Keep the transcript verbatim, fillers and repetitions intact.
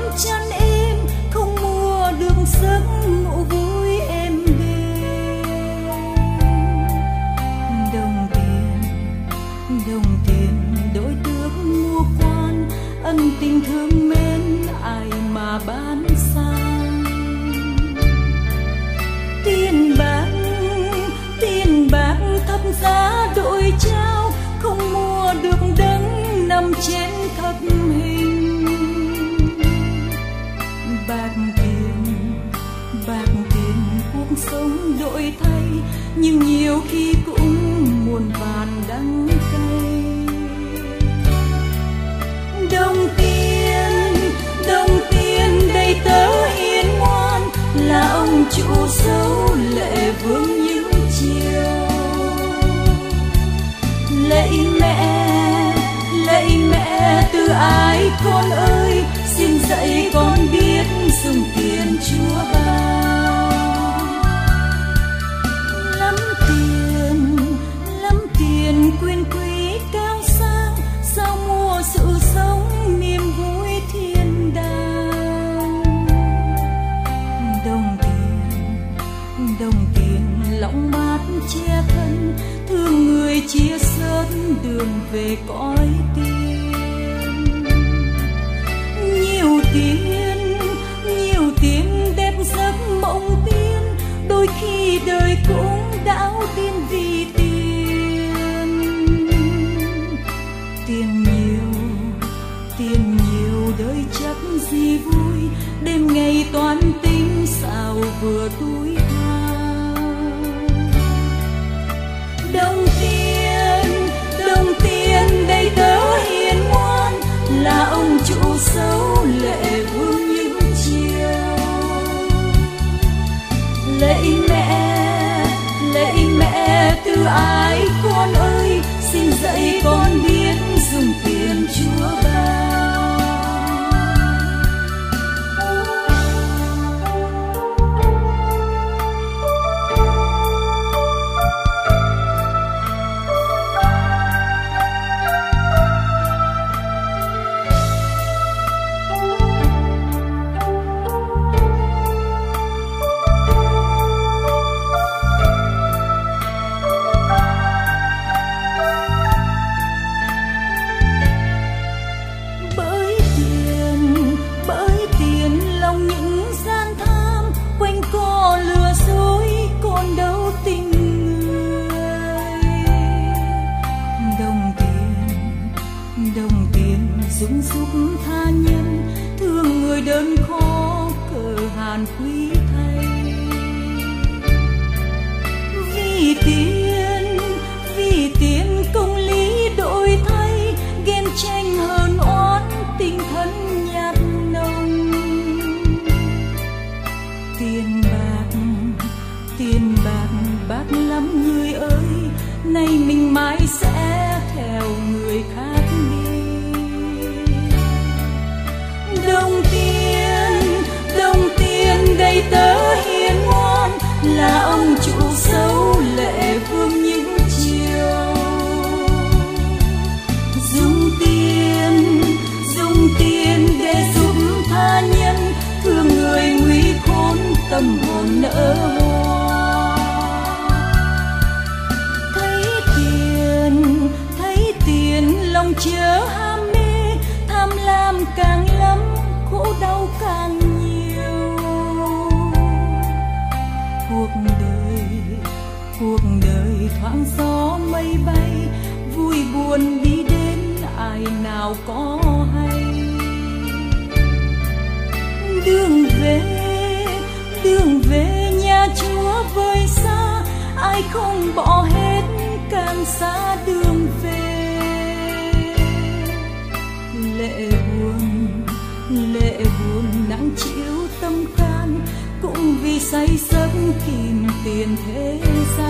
chăn êm, không mua được giấc ngủ vui êm đêm. Đồng tiền, đồng tiền đổi tước mua quan, ân tình thương mến ai mà bán sang. Tiền bạc, tiền bạc thấp giá đổi trao, không mua được đấng nằm trên thập hình. Bạc tiền, bạc tiền cuộc sống đổi thay, nhưng nhiều khi cũng muôn vàn đắng cay. Đồng tiền, đồng tiền đầy tớ hiền ngoan, là ông chủ xấu lệ vương những chiều. Lạy mẹ, lạy mẹ từ ái con ơi, xin dạy con biết dùng tiền Chúa ban. Lắm tiền, lắm tiền quyền quý cao sang, sao mua sự sống niềm vui thiên đàng. Đồng tiền, đồng tiền lòng mát che thân, thương người chia sớt đường về cõi tiên. Nhiều tiền, nhiều tiền đẹp giấc mộng tiên, đôi khi đời cũng đảo điên vì tiền. Tiền nhiều, tiền nhiều đời chắc gì vui, đêm ngày toán tính sao vừa túi than. Đồng tiền, đồng tiền đầy tớ hiền ngoan, là ông chủ xấu lệ vương những chiều. Lạy mẹ, lạy mẹ từ ái con ơi, xin dạy con biết dùng tiền Chúa ban. Dũng giúp tha nhân, thương người đơn khó cờ hàn quý thay. Vì tiền, vì tiền công lý đổi thay, ghen tranh hờn oán tình thân nhạt nồng. Tiền bạc, tiền bạc bạc lắm người ơi, nay mình mãi sẽ theo người khác đi. Đồng tiền, đồng tiền đầy tớ hiền ngoan, là ông chủ xấu lệ vương những chiều. Dùng tiền, dùng tiền để giúp tha nhân, thương người nguy khốn tâm hồn nỡ hoa. Thấy tiền, thấy tiền lòng chớ ham mê, tham lam càng lắm khổ đau càng nhiều. Cuộc đời, cuộc đời thoáng gió mây bay, vui buồn đi đến ai nào có hay. Đường về, đường về nhà Chúa vời xa, ai không bỏ hết càng xa đường về. Lệ buồn, lệ buồn nắng chiếu tâm can, cũng vì say giấc kìm tiền thế gian.